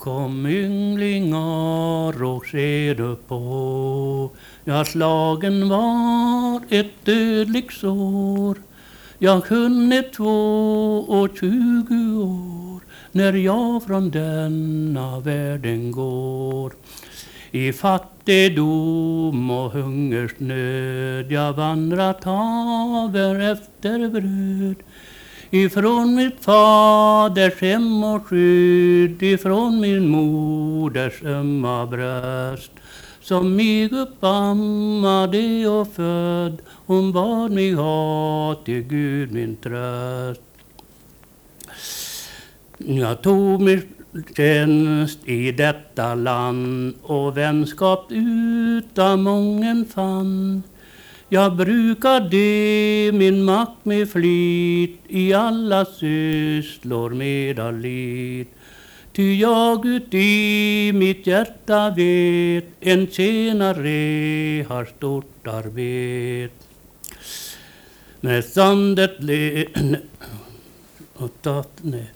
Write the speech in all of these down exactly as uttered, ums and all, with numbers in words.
Kom ynglingar och se du på, ja slagen var ett dödligt sår. Jag kunde två och tjugo år när jag från denna världen går. I fattigdom och hungersnöd jag vandrat haver efter bröd. Ifrån mitt faders hem och skydd, ifrån min moders ömma bröst. Som mig uppammade och född, hon bad mig ha till Gud min tröst. Jag tog min tjänst i detta land och vänskap utan mången fann. Jag brukade min makt med flit i alla sysslor med allit. Ty jag uti mitt hjärta vet en tjänare har stort arbet. När sandet le... och tatt... nej.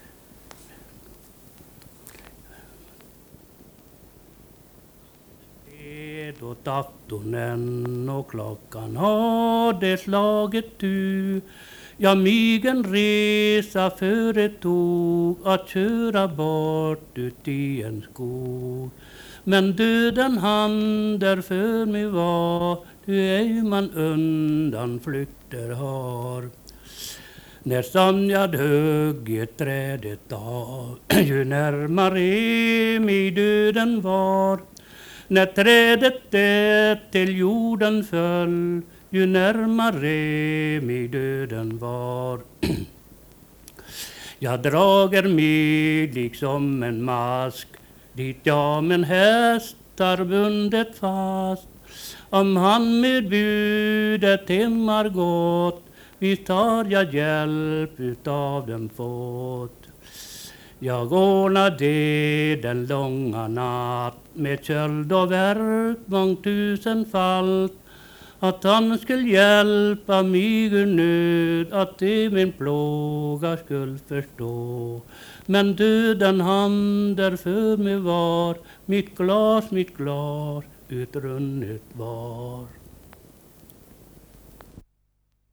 Åt aftonen och klockan hade slagit tu. Jag mig en resa företog att köra bort ut i en skog. Men döden han där för mig var, du ej man undan flykter har. När Sonjad högg trädet av, ju närmare mig döden var. När trädet det till jorden föll, ju närmare mig döden var. Jag drager mig liksom en mask, dit jag min häst har bundet fast. Om han med budet hem har gått, visst har jag hjälp utav dem fått. Jag ordnade den långa natt med köld och värk mångtusenfalt. Att han skulle hjälpa mig ur nöd, att det min plåga skulle förstå. Men döden han där för mig var, mitt glas, mitt glas utrunnet var.